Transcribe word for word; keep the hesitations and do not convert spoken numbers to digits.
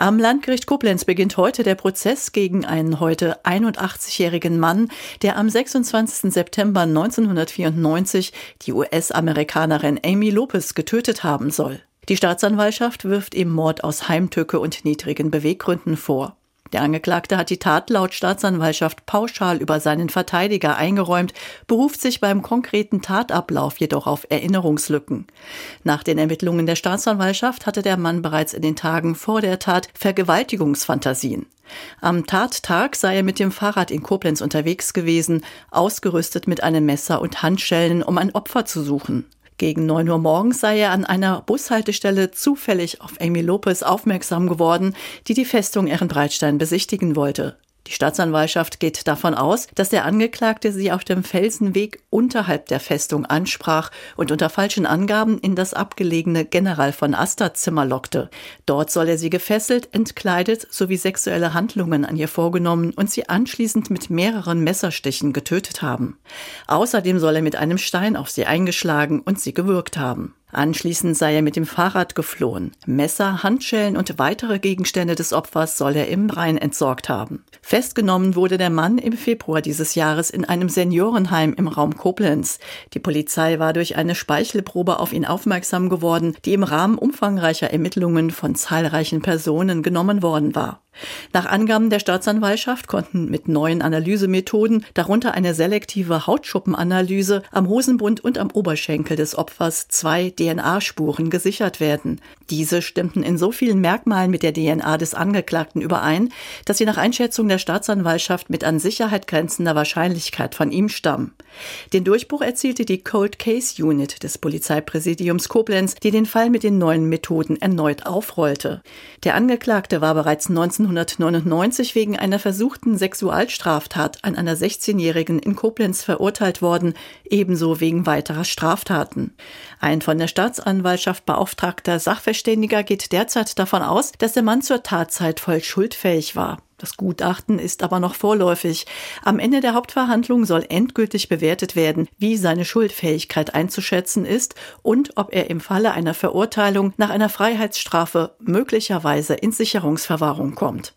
Am Landgericht Koblenz beginnt heute der Prozess gegen einen heute einundachtzigjährigen Mann, der am sechsundzwanzigsten September neunzehnhundertvierundneunzig die U S-Amerikanerin Amy Lopez getötet haben soll. Die Staatsanwaltschaft wirft ihm Mord aus Heimtücke und niedrigen Beweggründen vor. Der Angeklagte hat die Tat laut Staatsanwaltschaft pauschal über seinen Verteidiger eingeräumt, beruft sich beim konkreten Tatablauf jedoch auf Erinnerungslücken. Nach den Ermittlungen der Staatsanwaltschaft hatte der Mann bereits in den Tagen vor der Tat Vergewaltigungsfantasien. Am Tattag sei er mit dem Fahrrad in Koblenz unterwegs gewesen, ausgerüstet mit einem Messer und Handschellen, um ein Opfer zu suchen. Gegen neun Uhr morgens sei er an einer Bushaltestelle zufällig auf Amy Lopez aufmerksam geworden, die die Festung Ehrenbreitstein besichtigen wollte. Die Staatsanwaltschaft geht davon aus, dass der Angeklagte sie auf dem Felsenweg unterhalb der Festung ansprach und unter falschen Angaben in das abgelegene General von Aster Zimmer lockte. Dort soll er sie gefesselt, entkleidet sowie sexuelle Handlungen an ihr vorgenommen und sie anschließend mit mehreren Messerstichen getötet haben. Außerdem soll er mit einem Stein auf sie eingeschlagen und sie gewürgt haben. Anschließend sei er mit dem Fahrrad geflohen. Messer, Handschellen und weitere Gegenstände des Opfers soll er im Rhein entsorgt haben. Festgenommen wurde der Mann im Februar dieses Jahres in einem Seniorenheim im Raum Koblenz. Die Polizei war durch eine Speichelprobe auf ihn aufmerksam geworden, die im Rahmen umfangreicher Ermittlungen von zahlreichen Personen genommen worden war. Nach Angaben der Staatsanwaltschaft konnten mit neuen Analysemethoden, darunter eine selektive Hautschuppenanalyse, am Hosenbund und am Oberschenkel des Opfers zwei D N A-Spuren gesichert werden. Diese stimmten in so vielen Merkmalen mit der D N A des Angeklagten überein, dass sie nach Einschätzung der Staatsanwaltschaft mit an Sicherheit grenzender Wahrscheinlichkeit von ihm stammen. Den Durchbruch erzielte die Cold Case Unit des Polizeipräsidiums Koblenz, die den Fall mit den neuen Methoden erneut aufrollte. Der Angeklagte war bereits neunzehnhundertneunundneunzig wegen einer versuchten Sexualstraftat an einer sechzehnjährigen in Koblenz verurteilt worden, ebenso wegen weiterer Straftaten. Ein von der Staatsanwaltschaft beauftragter Sachverständiger geht derzeit davon aus, dass der Mann zur Tatzeit voll schuldfähig war. Das Gutachten ist aber noch vorläufig. Am Ende der Hauptverhandlung soll endgültig bewertet werden, wie seine Schuldfähigkeit einzuschätzen ist und ob er im Falle einer Verurteilung nach einer Freiheitsstrafe möglicherweise in Sicherungsverwahrung kommt.